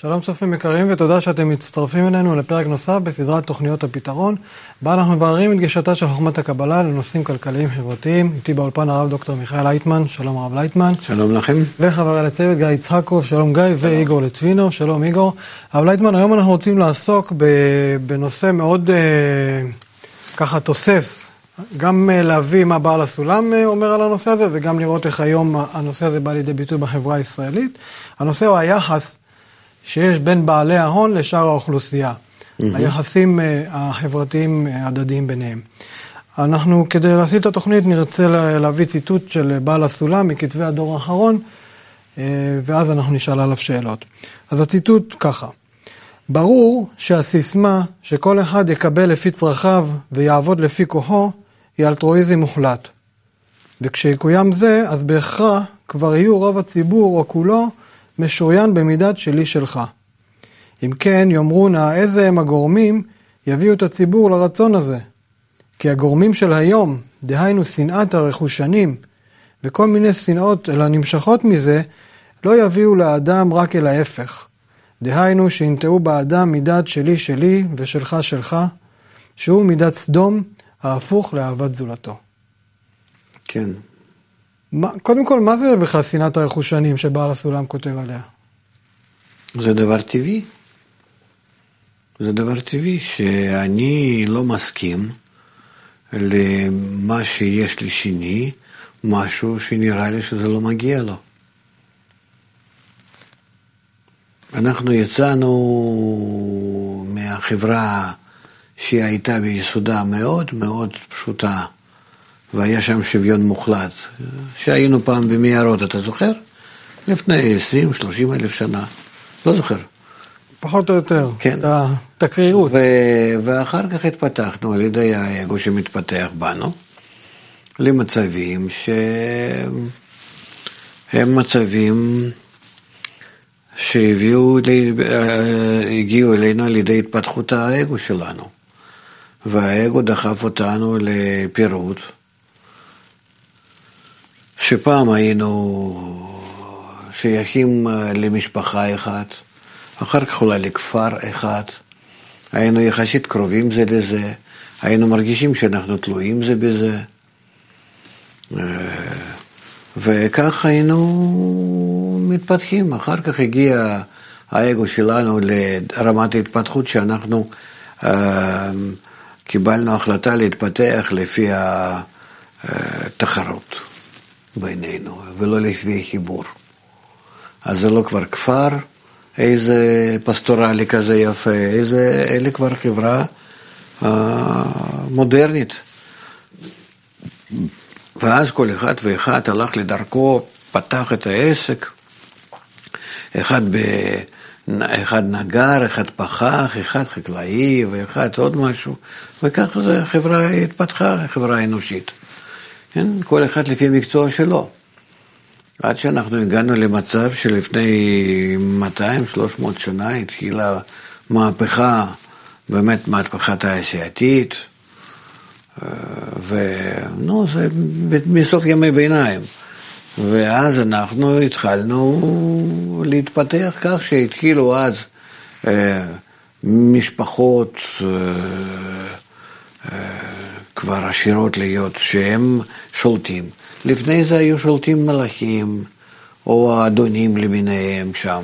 שלום צופים יקרים ותודה שאתם מצטרפים אלינו לפרק נוסף בסדרת תוכניות הפתרון, בה אנחנו מבררים את גישתה של חוכמת הקבלה לנושאים כלכליים חברתיים. איתי באולפן הרב דוקטור מיכאל לייטמן, שלום הרב לייטמן. שלום לכם. וחבר לצוות גיא יצחקוב, שלום גיא, ואיגור לטווינוב, שלום איגור. הרב לייטמן, היום אנחנו רוצים לעסוק בנושא מאוד ככה תוסס, גם להביא מה בעל הסולם אומר על הנושא הזה, וגם לראות איך היום הנושא הזה בא לידי ביטוי בחברה הישראלית. הנושא הוא היחס שיש בין בעלי ההון לשאר האוכלוסייה, היחסים החברתיים הדדיים ביניהם. אנחנו, כדי להתחיל את התוכנית, נרצה להביא ציטוט של בעל הסולם מכתבי הדור האחרון, ואז אנחנו נשאל עליו שאלות. אז הציטוט ככה: ברור שהסיסמה שכל אחד יקבל לפי צרכיו ויעבוד לפי כוחו, היא אלטרואיזם מוחלט. וכשיקוים זה, אז בהכרח כבר יהיו רוב הציבור או כולו משוריין במידת שלי שלך. אם כן, יאמרו נא איזה הם הגורמים יביאו את הציבור לרצון הזה. כי הגורמים של היום, דהיינו שנאת הרכושנים, וכל מיני שנאות אלא נמשכות מזה, לא יביאו לאדם רק אל ההפך. דהיינו שינטעו באדם מידת שלי שלי ושלך שלך, שהוא מידת סדום, ההפוך לאהבת זולתו. כן. קודם כל, מה זה בכלל שנאת הרכושנים שבעל הסולם כותב עליה? זה דבר טבעי. זה דבר טבעי שאני לא מסכים למה שיש לשני, משהו שנראה לי שזה לא מגיע לו. אנחנו יצאנו מהחברה שהיא הייתה ביסודה מאוד מאוד פשוטה, והיה שם שוויון מוחלט, שהיינו פעם במיירות, אתה זוכר? לפני 20-30 אלף שנה, לא זוכר. פחות או יותר, כן. תקרירות. ואחר כך התפתחנו על ידי האגו שמתפתח בנו, למצבים שהם מצבים שהגיעו אלינו על ידי התפתחות האגו שלנו. והאגו דחף אותנו לפירוט, שפעם היינו שייכים למשפחה אחת, אחר כך אולי לכפר אחד, היינו יחסית קרובים זה לזה, היינו מרגישים שאנחנו תלויים זה בזה, וכך היינו מתפתחים. אחר כך הגיע האגו שלנו לרמת ההתפתחות שאנחנו קיבלנו החלטה להתפתח לפי התחרות בינינו, ולא לפי חיבור. אז זה לא כבר כפר, איזה פסטורלי כזה יפה, אלה כבר חברה מודרנית. ואז כל אחד ואחד הלך לדרכו, פתח את העסק, אחד נגר, אחד פחח, אחד חקלאי, ואחד עוד משהו, וכך זה חברה התפתחה, חברה אנושית. כן? כל אחד לפי המקצוע שלו. עד שאנחנו הגענו למצב שלפני 200-300 שנה התחילה מהפכה, באמת מהפכה תעשייתית, זה מסוף ימי ביניים. ואז אנחנו התחלנו להתפתח כך שהתחילו אז משפחות כבר עשירות להיות שהם שולטים. לפני זה היו שולטים מלאכים או אדונים למיניהם שם.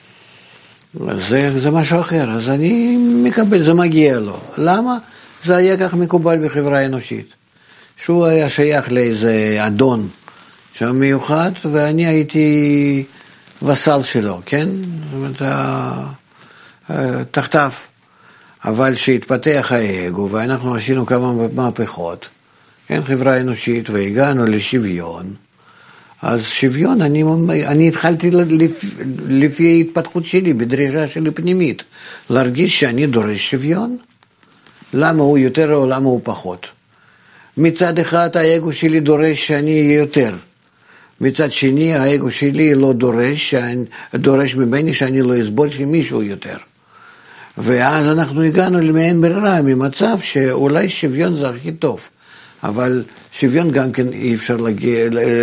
זה משהו אחר, אז אני מקבל, זה מגיע לו. למה? זה היה כך מקובל בחברה האנושית. שהוא היה שייך לאיזה אדון שם מיוחד, ואני הייתי וסל שלו, כן? זאת אומרת, תחתיו. אבל שהתפתח האגו, ואנחנו עשינו כמה מהפכות, כן, חברה אנושית, והגענו לשוויון, אז שוויון, אני התחלתי לפי ההתפתחות שלי, בדרישה שלי פנימית, להרגיש שאני דורש שוויון. למה הוא יותר או למה הוא פחות? מצד אחד האגו שלי דורש שאני אהיה יותר. מצד שני האגו שלי לא דורש ממני שאני לא אסבול שמישהו יותר. ואז אנחנו הגענו למעין ברירה, ממצב שאולי שוויון זה הכי טוב. אבל שוויון גם כן אי אפשר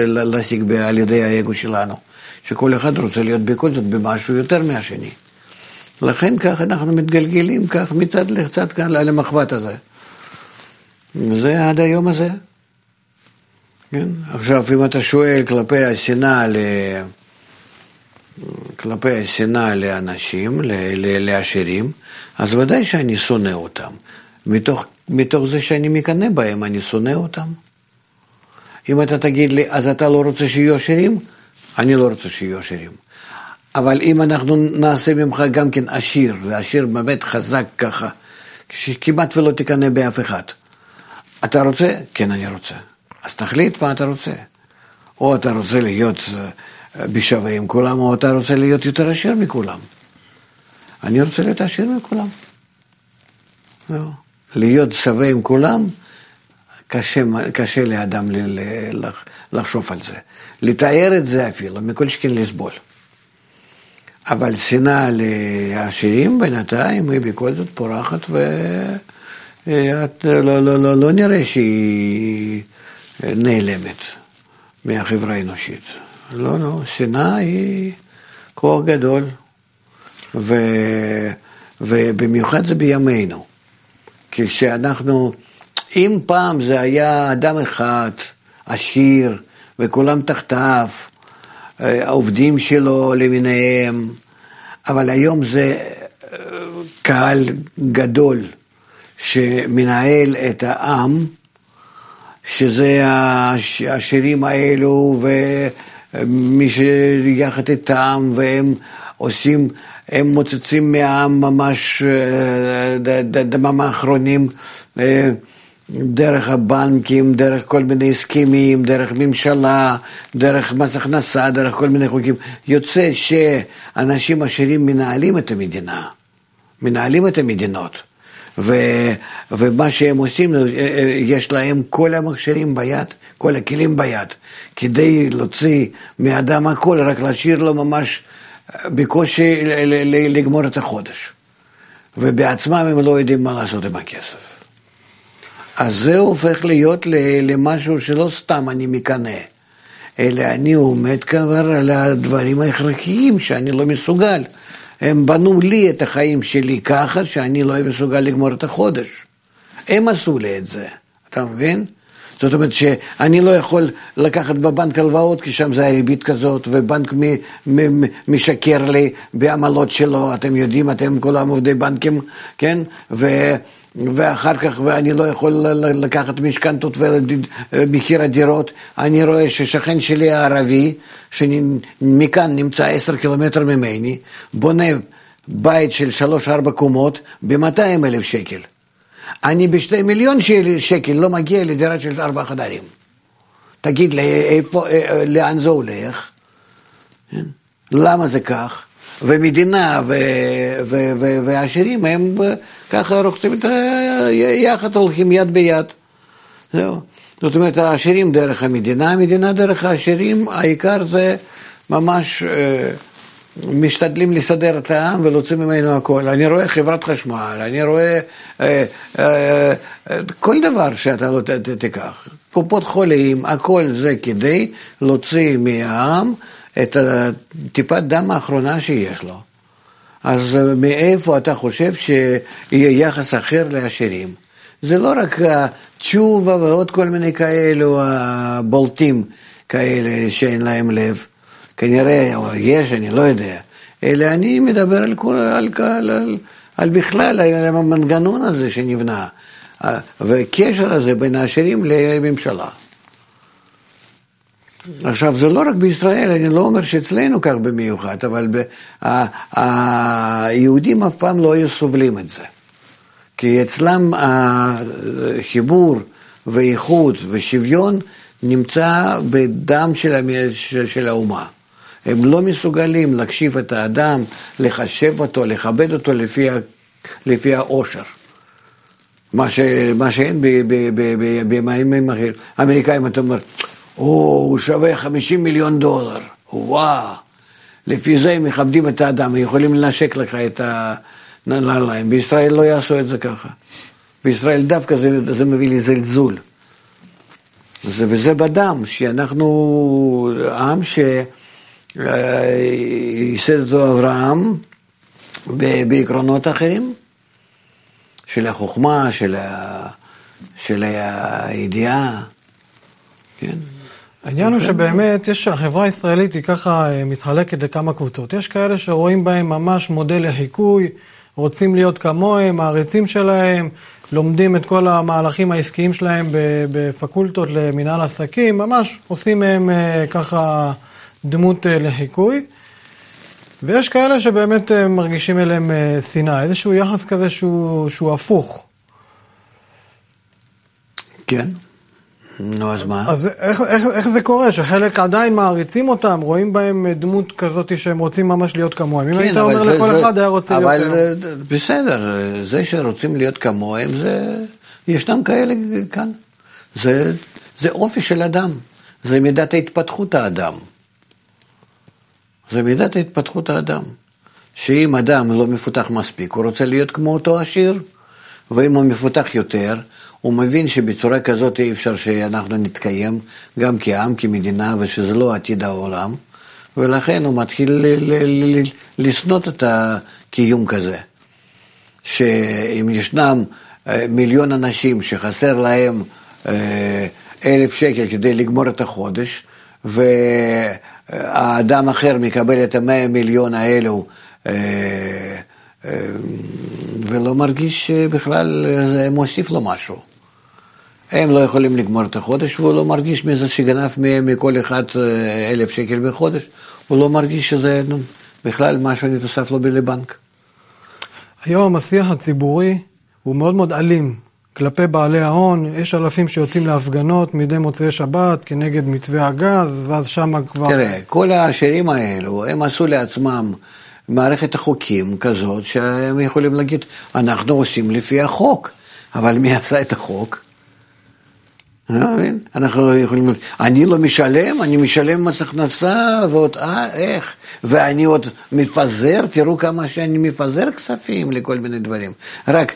להשיג על ידי האגו שלנו. שכל אחד רוצה להיות בכל זאת במשהו יותר מהשני. לכן כך אנחנו מתגלגלים כך מצד לצד כאן למחבת הזה. זה עד היום הזה. כן? עכשיו, אם אתה שואל כלפי השנאה לאנשים, לעשירים, אז ודאי שאני שונא אותם. מתוך זה שאני מקנא בהם, אני שונא אותם. אם אתה תגיד לי, אז אתה לא רוצה שיהיו עשירים? אני לא רוצה שיהיו עשירים. אבל אם אנחנו נעשה ממך גם כן עשיר, ועשיר באמת חזק ככה, שכמעט ולא תקנא באף אחד. אתה רוצה? כן, אני רוצה. אז תחליט מה אתה רוצה. או אתה רוצה להיות בשווה עם כולם, או אתה רוצה להיות יותר עשיר מכולם. אני רוצה להיות עשיר מכולם. לא. להיות שווה עם כולם, קשה לאדם לחשוב על זה. לתאר את זה אפילו, מכל שכן לסבול. אבל שנאה לעשירים בינתיים היא בכל זאת פורחת לא נראה שהיא נעלמת מהחברה האנושית. לא, שנאה היא כוח גדול, ובמיוחד זה בימינו. כשאנחנו, אם פעם זה היה אדם אחד, עשיר, וכולם תחתיו, העובדים שלו למיניהם, אבל היום זה קהל גדול שמנהל את העם, שזה העשירים האלו ומי שיחד איתם, והם עושים, הם מוצצים מהעם ממש דמם האחרונים, דרך הבנקים, דרך כל מיני הסכמים, דרך ממשלה, דרך מס הכנסה, דרך כל מיני חוקים. יוצא שאנשים עשירים מנהלים את המדינה, מנהלים את המדינות, ומה שהם עושים, יש להם כל המכשירים ביד, כל הכלים ביד, כדי להוציא מאדם הכל, רק להשאיר לו ממש בקושי לגמור את החודש. ובעצמם הם לא יודעים מה לעשות עם הכסף. אז זה הופך להיות למשהו שלא סתם אני מקנא, אלא אני עומד כבר על הדברים ההכרחיים שאני לא מסוגל. הם בנו לי את החיים שלי ככה שאני לא מסוגל לגמור את החודש. הם עשו לי את זה, אתה מבין? זאת אומרת שאני לא יכול לקחת בבנק הלוואות, כי שם זה הריבית כזאת, ובנק משקר לי בעמלות שלו, אתם יודעים, אתם כולם עובדי בנקים, כן? ואחר כך ואני לא יכול לקחת משכנתות ומחיר הדירות. אני רואה ששכן שלי הערבי, שמכאן נמצא 10 קילומטר ממני, בונה בית של 3-4 קומות ב-200,000 שקל. אני ב2 מיליון שקל לא מגיע לדירה של 4 חדרים. תגיד לי, לאן זה הולך? למה זה כך? ומדינה והעשירים הם ככה רוחצים יחד, הולכים יד ביד. זהו. זאת אומרת, העשירים דרך המדינה, המדינה דרך העשירים, העיקר זה ממש משתדלים לסדר את העם ולהוציא ממנו הכל. אני רואה חברת חשמל, אני רואה כל דבר שאתה לא תיקח. קופות חולים, הכל זה כדי להוציא מהעם את טיפת דם האחרונה שיש לו. אז מאיפה אתה חושב שיהיה יחס אחר לעשירים? זה לא רק תשובה ועוד כל מיני כאלו בולטים כאלה שאין להם לב. כנראה יש, אני לא יודע. אלא אני מדבר על בכלל, על המנגנון הזה שנבנה. וקשר הזה בין העשירים לממשלה. עכשיו, זה לא רק בישראל, אני לא אומר שאצלנו כך במיוחד, אבל היהודים אף פעם לא היו סובלים את זה. כי אצלם החיבור ואיכות ושוויון נמצא בדם של האומה. הם לא מסוגלים להקשיב את האדם, לחשב אותו, לכבד אותו לפי העושר. מה שאין בימים אחרים. האמריקאים, אתה אומר, הוא שווה $50 מיליון. וואו. לפי זה הם מכבדים את האדם, הם יכולים לנשק לך את הנעליים. בישראל לא יעשו את זה ככה. בישראל דווקא זה מביא לי זלזול. וזה בדם, שאנחנו עם שייסד אותו אברהם, בעקרונות אחרים, של החוכמה, של הידיעה, כן. העניין הוא שבאמת החברה הישראלית היא ככה מתחלקת לכמה קבוצות. יש כאלה שרואים בהם ממש מודל לחיקוי, רוצים להיות כמוהם, מעריצים שלהם, לומדים את כל המהלכים העסקיים שלהם בפקולטות למנהל עסקים, ממש עושים מהם ככה דמות לחיקוי. ויש כאלה שבאמת מרגישים אליהם שנאה, איזשהו יחס כזה שהוא הפוך. כן. נו, אז מה? אז איך זה קורה? שחלק עדיין מעריצים אותם, רואים בהם דמות כזאת שהם רוצים ממש להיות כמוהם. אם היית אומר לכל אחד היה רוצה להיות כמוהם. אבל בסדר, זה שרוצים להיות כמוהם, ישנם כאלה כאן. זה אופי של אדם. זה מידת ההתפתחות האדם. זה מידת ההתפתחות האדם. שאם אדם לא מפותח מספיק, הוא רוצה להיות כמו אותו עשיר, ואם הוא מפותח יותר, הוא מבין שבצורה כזאת אי אפשר שאנחנו נתקיים, גם כעם, כמדינה, ושזה לא עתיד העולם, ולכן הוא מתחיל לסנות את הקיום כזה. שאם ישנם 1,000,000 אנשים שחסר להם 1,000 שקל כדי לגמור את החודש, והאדם אחר מקבל את 100 מיליון האלו, ולא מרגיש בכלל זה מוסיף לו משהו. הם לא יכולים לגמור את החודש, והוא לא מרגיש מזה שגנב מכל אחד 1,000 שקל בחודש, הוא לא מרגיש שזה בכלל משהו נתוסף לו לבנק. היום השיח הציבורי הוא מאוד מאוד אלים כלפי בעלי ההון, יש אלפים שיוצאים להפגנות מדי מוצאי שבת כנגד מתווה הגז, ואז שם כבר... תראה, כל העשירים האלו, הם עשו לעצמם מערכת החוקים כזאת, שהם יכולים להגיד, אנחנו עושים לפי החוק, אבל מי עשה את החוק? אנחנו יכולים, אני לא משלם, אני משלם מס הכנסה, ועוד, איך? ואני עוד מפזר, תראו כמה שאני מפזר כספים לכל מיני דברים. רק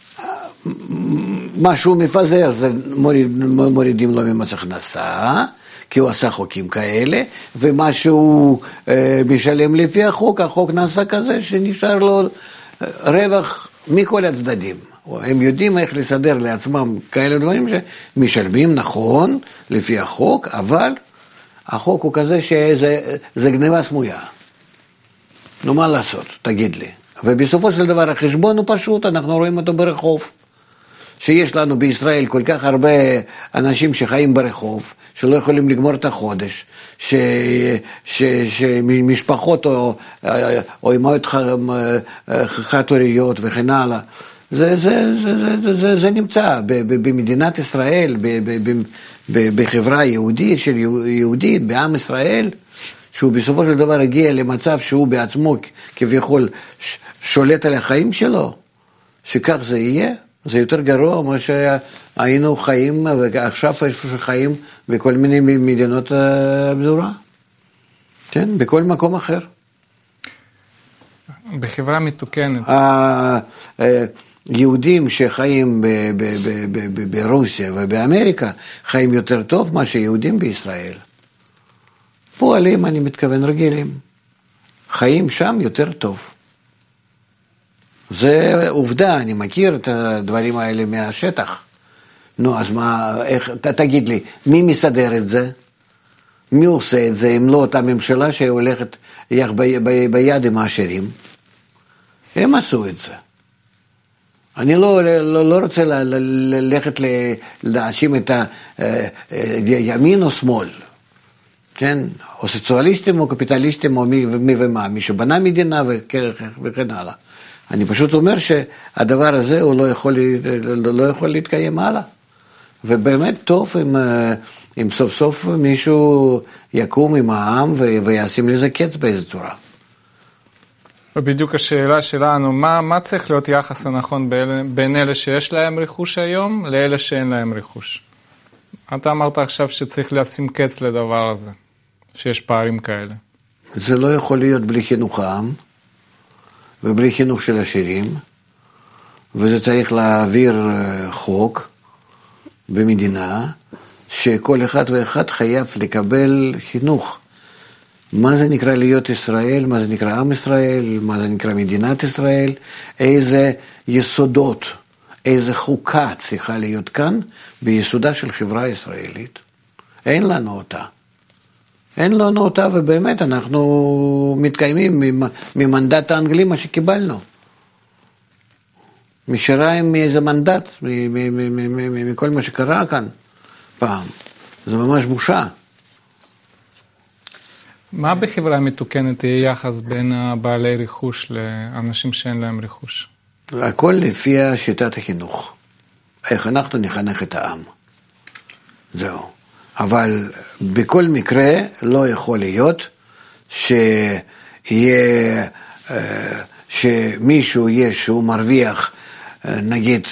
מה שהוא מפזר, זה מורידים לו ממס הכנסה, כי הוא עשה חוקים כאלה, ומה שהוא משלם לפי החוק, החוק נעשה כזה שנשאר לו רווח מכל הצדדים. הם יודעים איך לסדר לעצמם כאלה דברים שמשלמים נכון לפי החוק, אבל החוק הוא כזה שזה גניבה סמויה. נו, מה לעשות? תגיד לי. ובסופו של דבר החשבון הוא פשוט, אנחנו רואים אותו ברחוב. שיש לנו בישראל כל כך הרבה אנשים שחיים ברחוב, שלא יכולים לגמור את החודש, שמשפחות או אמהות חד-הוריות וכן הלאה, זה נמצא במדינת ישראל, בחברה יהודית, של יהודית, בעם ישראל, שהוא בסופו של דבר הגיע למצב שהוא בעצמו כביכול שולט על החיים שלו, שכך זה יהיה. זה יותר גרוע מה שהיינו חיים, ועכשיו איפה שחיים בכל מיני מדינות בזורה. כן, בכל מקום אחר. בחברה מתוקנת. יהודים שחיים ברוסיה ובאמריקה חיים יותר טוב מה שיהודים בישראל. פועלים, אני מתכוון, רגילים. חיים שם יותר טוב. זה עובדה, אני מכיר את הדברים האלה מהשטח. נו, אז מה, איך, תגיד לי, מי מסדר את זה? מי עושה את זה, אם לא אותה ממשלה שהולכת ביד עם העשירים? הם עשו את זה. אני לא רוצה ללכת להאשים את הימין או שמאל, כן? או סוציאליסטים או קפיטליסטים או מי ומה, מי שבנה מדינה וכן הלאה. אני פשוט אומר שהדבר הזה הוא לא יכול להתקיים הלאה. ובאמת טוב אם סוף סוף מישהו יקום עם העם וישים לזה קץ באיזו צורה. ובדיוק השאלה שלנו, מה צריך להיות יחס הנכון בין אלה שיש להם רכוש היום לאלה שאין להם רכוש? אתה אמרת עכשיו שצריך לשים קץ לדבר הזה, שיש פערים כאלה. זה לא יכול להיות בלי חינוך העם, ובלי חינוך של עשירים, וזה צריך להעביר חוק במדינה, שכל אחד ואחד חייב לקבל חינוך. מה זה נקרא להיות ישראל, מה זה נקרא עם ישראל, מה זה נקרא מדינת ישראל, איזה יסודות, איזה חוקה צריכה להיות כאן ביסודה של חברה ישראלית. אין לנו אותה. אין לנו אותה, ובאמת אנחנו מתקיימים ממנדט האנגלי מה שקיבלנו. משיריים מאיזה מנדט, מכל מה שקרה כאן פעם. זה ממש בושה. מה בחברה מתוקנת יהיה יחס בין בעלי רכוש לאנשים שאין להם רכוש? הכל לפי שיטת החינוך. איך אנחנו נחנך את העם. זהו. אבל בכל מקרה לא יכול להיות שמישהו יש שהוא מרוויח נגיד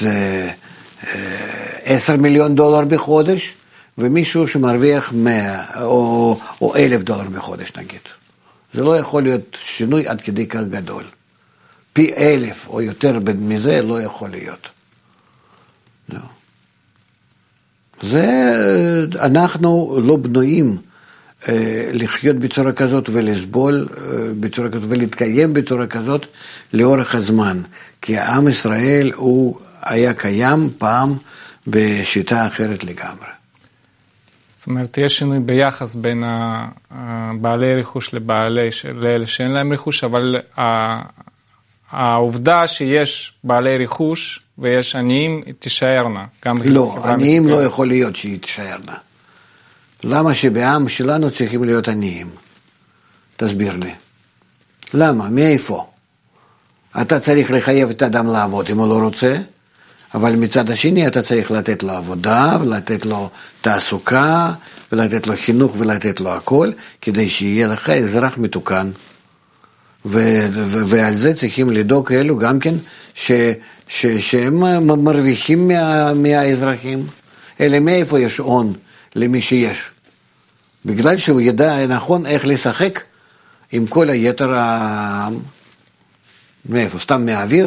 10 מיליון דולר בחודש, ומישהו שמרוויח 100 או 1,000 דולר בחודש נגיד. זה לא יכול להיות שינוי עד כדי כך גדול. פי 1,000 או יותר מזה לא יכול להיות. לא. זה, אנחנו לא בנויים לחיות בצורה כזאת ולסבול בצורה כזאת ולהתקיים בצורה כזאת לאורך הזמן. כי העם ישראל הוא היה קיים פעם בשיטה אחרת לגמרי. זאת אומרת, יש שינוי ביחס בין בעלי רכוש לאלה שאין להם רכוש, אבל העובדה שיש בעלי רכוש ויש עניים, תישארנה. לא, עניים לא יכול להיות שהיא תישארנה. למה שבעם שלנו צריכים להיות עניים? תסביר לי. למה? מאיפה? אתה צריך לחייב את האדם לעבוד אם הוא לא רוצה, אבל מצד השני אתה צריך לתת לו עבודה, ולתת לו תעסוקה, ולתת לו חינוך, ולתת לו הכל, כדי שיהיה לך אזרח מתוקן. ועל זה צריכים לדאוג אלו גם כן, שהם מרוויחים מהאזרחים. אלא מאיפה יש הון למי שיש? בגלל שהוא ידע נכון איך לשחק עם כל היתר העם. מאיפה? סתם מהאוויר?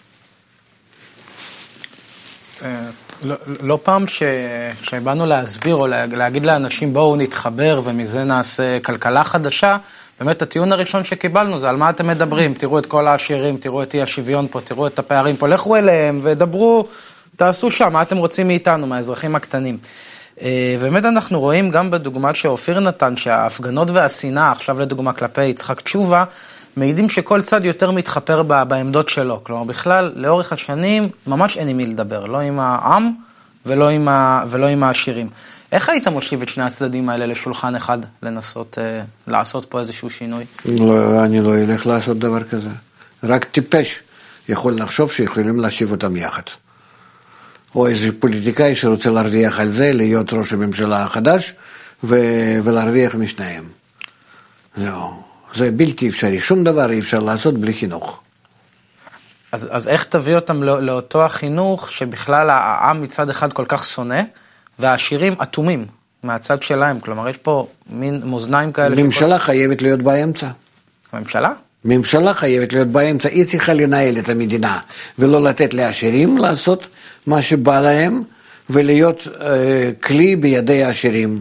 לא פעם שבאנו להסביר או להגיד לאנשים בואו נתחבר ומזה נעשה כלכלה חדשה, באמת הטיעון הראשון שקיבלנו זה על מה אתם מדברים, תראו את כל העשירים, תראו את אי השוויון פה, תראו את הפערים פה, לכו אליהם ודברו, תעשו שם, מה אתם רוצים מאיתנו, מהאזרחים הקטנים. באמת אנחנו רואים גם בדוגמה שאופיר נתן, שההפגנות והשנאה, עכשיו לדוגמה כלפי יצחק תשובה, מעידים שכל צד יותר מתחפר בעמדות שלו. כלומר, בכלל, לאורך השנים, ממש אין עם מי לדבר. לא עם העם ולא עם העשירים. איך היית מושיב את שני הצדדים האלה לשולחן אחד, לנסות לעשות פה איזשהו שינוי? לא, אני לא אלך לעשות דבר כזה. רק טיפש יכול לחשוב שיכולים להשיב אותם יחד. או איזה פוליטיקאי שרוצה להרוויח על זה, להיות ראש הממשלה החדש, ולהרוויח משניהם. זהו. זה בלתי אפשרי, שום דבר אי אפשר לעשות בלי חינוך. אז איך תביא אותם לאותו החינוך שבכלל העם מצד אחד כל כך שונא, והעשירים אטומים מהצד שלהם? כלומר, יש פה מין מאזניים כאלה. ממשלה חייבת להיות באמצע. הממשלה? ממשלה חייבת להיות באמצע, היא צריכה לנהל את המדינה, ולא לתת לעשירים לעשות מה שבא להם, ולהיות כלי בידי העשירים.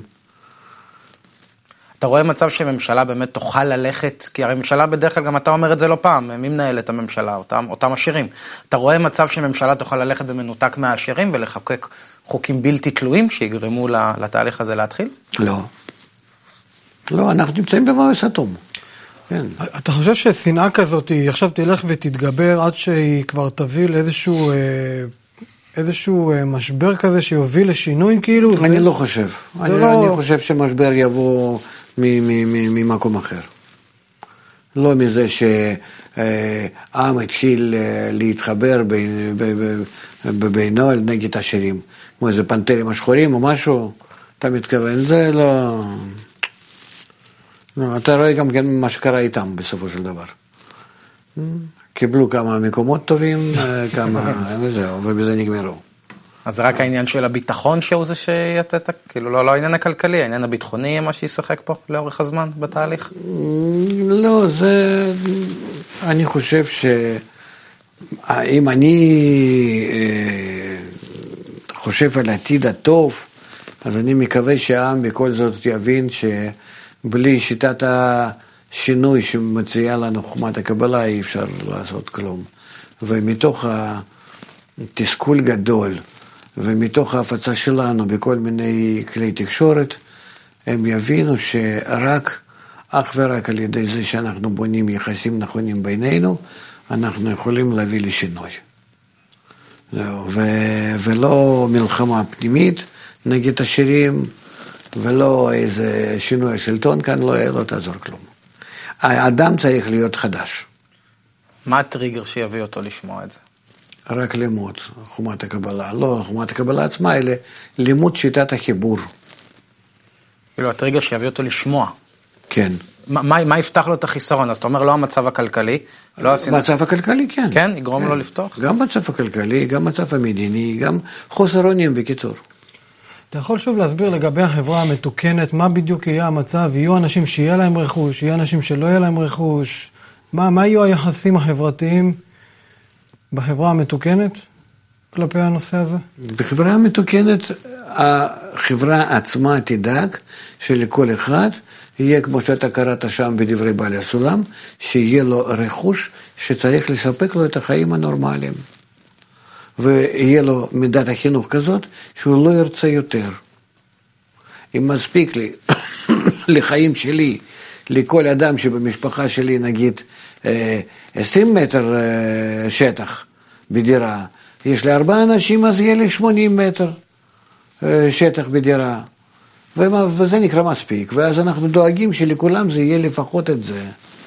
אתה רואה מצב שממשלה באמת תוכל ללכת, כי הרי ממשלה בדרך כלל, גם אתה אומר את זה לא פעם, מי מנהל את הממשלה? אותם עשירים. אתה רואה מצב שממשלה תוכל ללכת במנותק מהעשירים ולחוקק חוקים בלתי תלויים שיגרמו לתהליך הזה להתחיל? לא. לא, אנחנו נמצאים במאבק אטום. כן. אתה חושב ששנאה כזאת היא עכשיו תלך ותתגבר עד שהיא כבר תביא לאיזשהו משבר כזה שיוביל לשינוי כאילו? אני לא חושב. אני חושב שמשבר יבוא ממקום אחר. לא מזה שהעם התחיל להתחבר בינו נגד עשירים. כמו איזה פנתרים השחורים או משהו, אתה מתכוון, זה לא... אתה רואה גם כן מה שקרה איתם בסופו של דבר. קיבלו כמה מקומות טובים, כמה, וזהו, ובזה נגמרו. אז זה רק העניין של הביטחון שהוא זה שיתת, כאילו לא העניין הכלכלי, העניין הביטחוני מה שישחק פה לאורך הזמן בתהליך? לא, זה, אני חושב שאם אני חושב על העתיד הטוב, אז אני מקווה שהעם בכל זאת יבין שבלי שיטת השינוי שמציעה לנו חוכמת הקבלה אי אפשר לעשות כלום. ומתוך התסכול גדול, ומתוך ההפצה שלנו בכל מיני כלי תקשורת, הם יבינו שרק, אך ורק על ידי זה שאנחנו בונים יחסים נכונים בינינו, אנחנו יכולים להביא לשינוי. ולא מלחמה פנימית נגד השירים, ולא איזה שינוי השלטון כאן, לא תעזור כלום. האדם צריך להיות חדש. מה הטריגר שיביא אותו לשמוע את זה? רק לימוד, חוכמת הקבלה. לא חוכמת הקבלה עצמה, אלא לימוד שיטת החיבור. כאילו הטריגר שיביא אותו לשמוע. כן. מה יפתח לו את החיסרון? אז אתה אומר לא המצב הכלכלי? מצב הכלכלי, כן. כן? יגרום לו לפתוח? גם מצב הכלכלי, גם מצב המדיני, גם חוסר אונים בקיצור. אתה יכול שוב להסביר לגבי החברה המתוקנת, מה בדיוק יהיה המצב? יהיו אנשים שיהיה להם רכוש, יהיו אנשים שלא יהיה להם רכוש? מה יהיו היחסים החברתיים בחברה המתוקנת כלפי הנושא הזה? בחברה המתוקנת, החברה עצמה תדאג שלכל אחד יהיה, כמו שאתה קראת שם בדברי בעלי הסולם, שיהיה לו רכוש שצריך לספק לו את החיים הנורמליים. ויהיה לו מידת החינוך כזאת שהוא לא ירצה יותר. אם מספיק לי, לחיים שלי, לכל אדם שבמשפחה שלי נגיד 20 מטר שטח בדירה, יש לי 4 אנשים אז יהיה לי 80 מטר שטח בדירה. וזה נקרא מספיק, ואז אנחנו דואגים שלכולם זה יהיה לפחות את זה.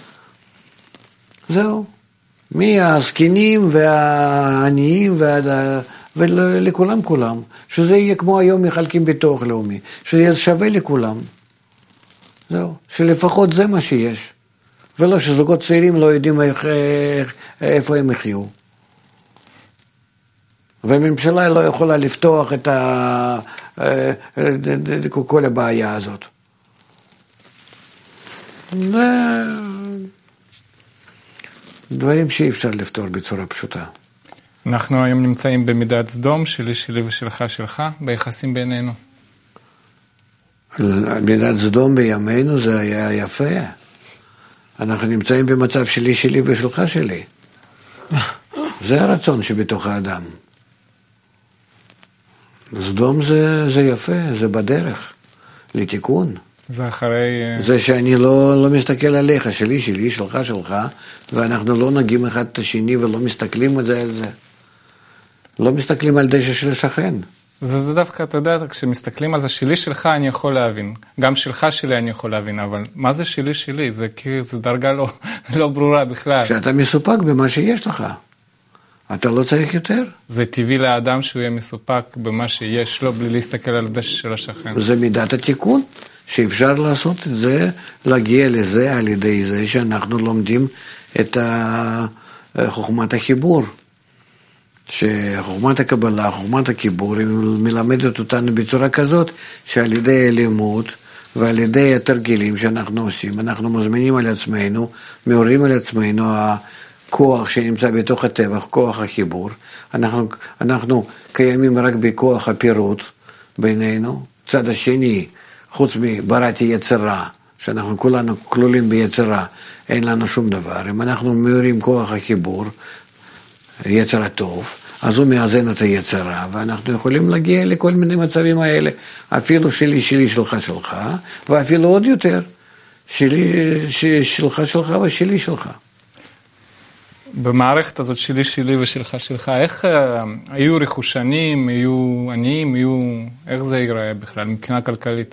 זהו. מהזקנים והעניים ולכולם כולם. שזה יהיה כמו היום מחלקים ביטוח לאומי. שזה יהיה שווה לכולם. זהו. שלפחות זה מה שיש. ולא שזוגות צעירים לא יודעים איפה הם יחיו. והממשלה לא יכולה לפתוח את כל הבעיה הזאת. דברים שאי אפשר לפתור בצורה פשוטה. אנחנו היום נמצאים במידת סדום, שלי ושלך שלך, ביחסים בינינו. מידת סדום בימינו זה היה יפה. אנחנו נמצאים במצב שלי ושלך שלי. זה הרצון שבתוך האדם. סדום זה יפה, זה בדרך, לתיקון. זה אחרי... זה שאני לא מסתכל עליך, שלי, שלך, ואנחנו לא נוגעים אחד את השני ולא מסתכלים על זה. לא מסתכלים על דשא של שכן. זה דווקא, אתה יודע, כשמסתכלים על זה שלי שלך אני יכול להבין. גם שלך שלי אני יכול להבין, אבל מה זה שלי? זה דרגה לא ברורה בכלל. שאתה מסופק במה שיש לך. אתה לא צריך יותר. זה טבעי לאדם שהוא יהיה מסופק במה שיש לו, בלי להסתכל על הדשא של השכן. זה מידת התיקון, שאפשר לעשות את זה, להגיע לזה על ידי זה שאנחנו לומדים את חוכמת החיבור. שחוכמת הקבלה, חוכמת החיבור, היא מלמדת אותנו בצורה כזאת, שעל ידי הלימוד ועל ידי התרגילים שאנחנו עושים, אנחנו מזמינים על עצמנו, מעוררים על עצמנו כוח שנמצא בתוך הטבח, כוח החיבור. אנחנו קיימים רק בכוח הפירוט בינינו. צד השני, חוץ מבראתי יצרה, שאנחנו כולנו כלולים ביצרה, אין לנו שום דבר. אם אנחנו מעוררים כוח החיבור, יצר הטוב, אז הוא מאזן את היצרה, ואנחנו יכולים להגיע לכל מיני מצבים האלה, אפילו שלי, שלך, ואפילו עוד יותר, שלך ושלי שלך. במערכת הזאת שלי ושלך, איך היו רכושנים, היו עניים, איך זה ייראה בכלל, מבחינה כלכלית?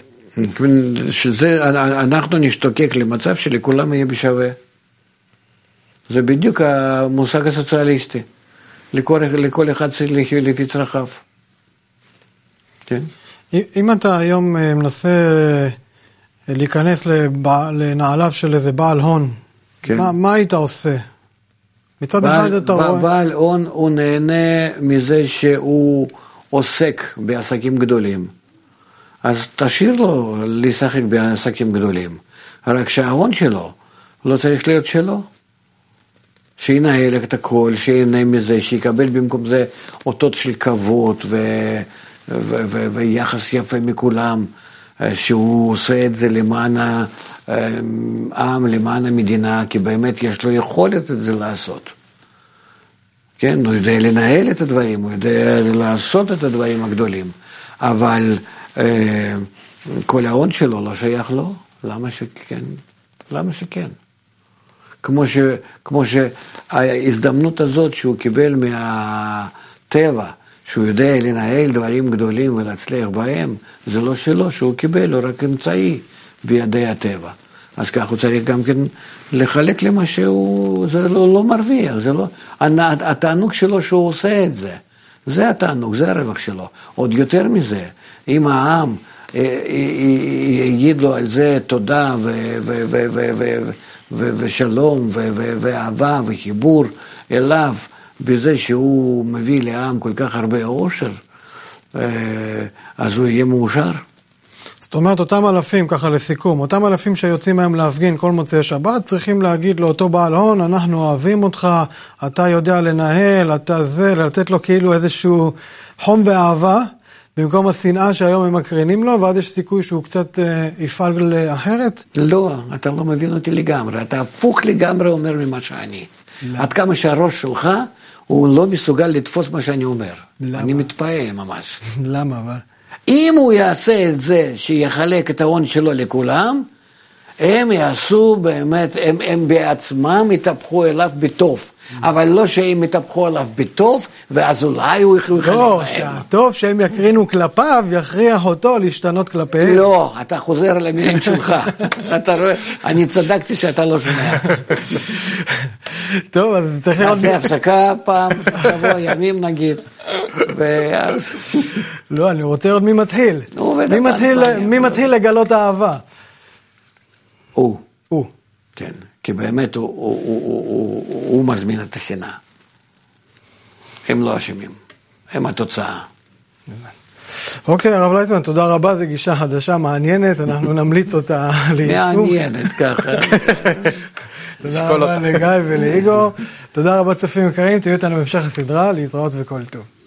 אנחנו נשתוקק למצב שלכולם יהיה בשווה. זה בדיוק המושג הסוציאליסטי. לכל אחד צריך לפי צרכיו. כן? אם אתה היום מנסה להיכנס לנעליו של איזה בעל הון, כן. מה היית עושה? מצד אחד אתה רואה... בעל הון הוא נהנה מזה שהוא עוסק בעסקים גדולים. אז תשאיר לו לשחק בעסקים גדולים. רק שההון שלו לא צריך להיות שלו. שינהל את הכל, שינהל מזה, שיקבל במקום זה אותות של כבוד ויחס יפה מכולם, שהוא עושה את זה למען עם למען המדינה, כי באמת יש לו יכולת את זה לעשות. כן, הוא יודע לנהל את הדברים, הוא יודע לעשות את הדברים הגדולים, אבל כל ההון שלו לא שייך לו, למה שכן? למה שכן? כמו שההזדמנות הזאת שהוא קיבל מהטבע, שהוא יודע לנהל דברים גדולים ולהצליח בהם, זה לא שלו, שהוא קיבל, הוא רק אמצעי בידי הטבע. אז כך הוא צריך גם כן לחלק למה שהוא, זה לא מרוויח, זה לא, התענוג שלו שהוא עושה את זה, זה התענוג, זה הרווח שלו. עוד יותר מזה, אם העם יגיד לו על זה תודה ושלום ואהבה וחיבור אליו, בזה שהוא מביא לעם כל כך הרבה אושר, אז הוא יהיה מאושר. זאת אומרת, אותם אלפים, ככה לסיכום, אותם אלפים שיוצאים מהם להפגין כל מוצאי שבת, צריכים להגיד לאותו בעל הון, אנחנו אוהבים אותך, אתה יודע לנהל, אתה זה, לתת לו כאילו איזשהו חום ואהבה, במקום השנאה שהיום הם מקרינים לו, ואז יש סיכוי שהוא קצת יפעל אחרת? לא, אתה לא מבין אותי לגמרי, אתה הפוך לגמרי אומר ממה שאני. עד כמה שהראש שלך, הוא לא מסוגל לתפוס מה שאני אומר. אני מתפעל ממש. למה אבל? אם הוא יעשה את זה, שיחלק את ההון שלו לכולם, הם יעשו באמת, הם בעצמם יתהפכו אליו בטוב. אבל לא שהם יתהפכו אליו בטוב, ואז אולי הוא יחלק בהם. לא, שהטוב שהם יקרינו כלפיו, יכריח אותו להשתנות כלפיהם. לא, אתה חוזר למילים שלך. אתה רואה, אני צדקתי שאתה לא שומע. טוב, אז צריך לראות... נעשה הפסקה פעם, שבוע ימים נגיד, ואז... לא, אני רוצה עוד מי מתחיל. מי מתחיל לגלות אהבה? הוא. הוא. כן, כי באמת הוא מזמין את השנאה. הם לא אשמים, הם התוצאה. אוקיי, הרב לייטמן, תודה רבה, זו גישה חדשה, מעניינת, אנחנו נמליץ אותה ליישום. מעניינת ככה. תודה רבה לגיא ולאיגו, תודה רבה צופים יקרים, תהיו איתנו בהמשך הסדרה, להתראות וכל טוב.